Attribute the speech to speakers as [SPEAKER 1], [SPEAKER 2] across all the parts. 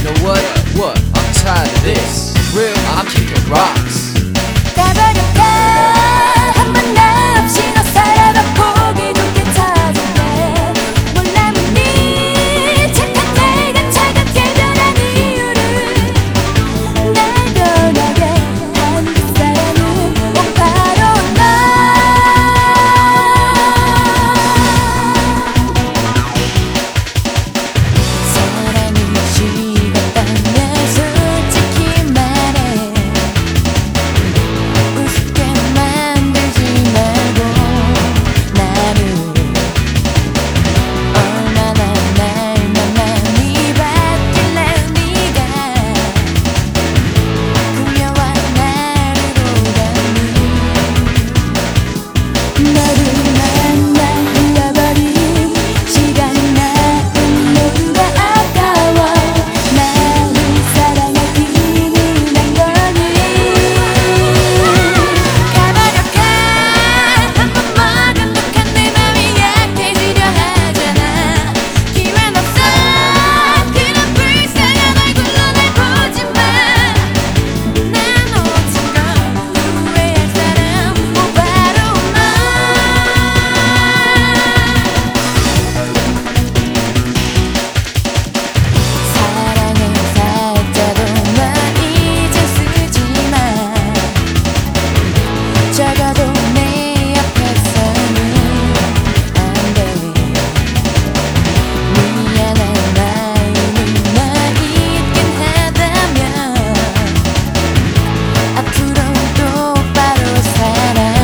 [SPEAKER 1] know what? I'm tired of this. Real, I'm kicking rocks.
[SPEAKER 2] 가버릴까 한번 나 없이 너 살아가 보기 좋게 찾을게 몰라면 네 착한 내가 차갑게 변한 이유를 날 변하게 한 그 사람은 바로 너 사랑이 식었다면 솔직히 말해 우습게 만들지 말고 나를 얼마나 날 많이 봤길래 네가 그녀와 나를 오다니 너를 만나 흘려버린 시간 나은 모두가 아까워 나를 사랑하기는 한 거니 가버려가 한 번만 행복한 내 맘이 약해지려 하잖아 기회는 없어 그런 불쌍한 얼굴로 날 보지마 난 놓친 걸 후회할 사람 바로 너 사랑을 살자고만 이제 쓰지마 적어도 내 앞에서는 안돼 미안한 마음이 나 있긴 하다면 앞으로 똑바로 살아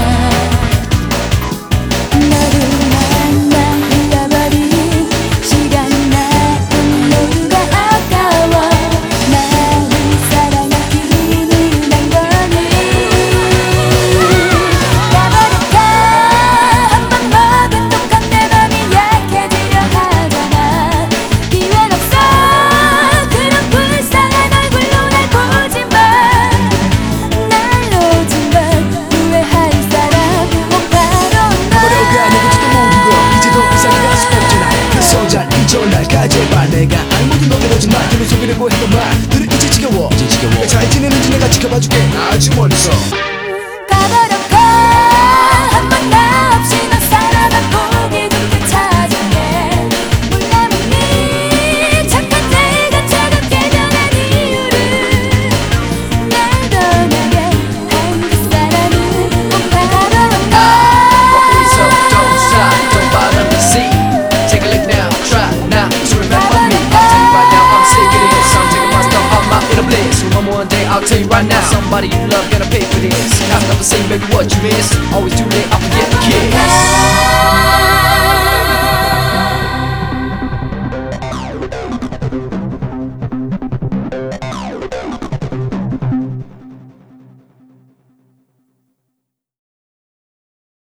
[SPEAKER 2] 너를 만나 흘려버린 시간 나은 모두가 아까워 나를 사랑하기는 한 거니 가버릴까 한 번 먹은 독한 내 맘이 약해지려 하잖아 기회는 없어 그런 불쌍한 얼굴로 날 보지마 날 놓친 걸 후회할 사람 바로 너
[SPEAKER 3] 버려가 누구지도 모르고 이제 더 이상 갈 수 없잖아 그 소잘 잊어 날까 제발 내가 아무도 너게 오지 마 계속 속이려고 했던 말들은 이제 지겨워 잘 지내는지 내가 지켜봐줄게 아주 멀리서
[SPEAKER 2] 가버려가 한 번 나 없이 너 살아가 보기 좋게 찾을게 몰라면 네 착한 내가 차갑게 변한 이유를 날 변하게 한 그 사람은 바로 너
[SPEAKER 1] So don't stop, don't bother me, see. Take a look now, try not to remember me. I'll tell you right now, I'm sick of this. I'm taking my stuff, I'm out in a bliss. Remember one day, I'll tell you right now, somebody you love gonna pay for this. I've never seen, baby, what you miss. Always too late, I forget the kiss.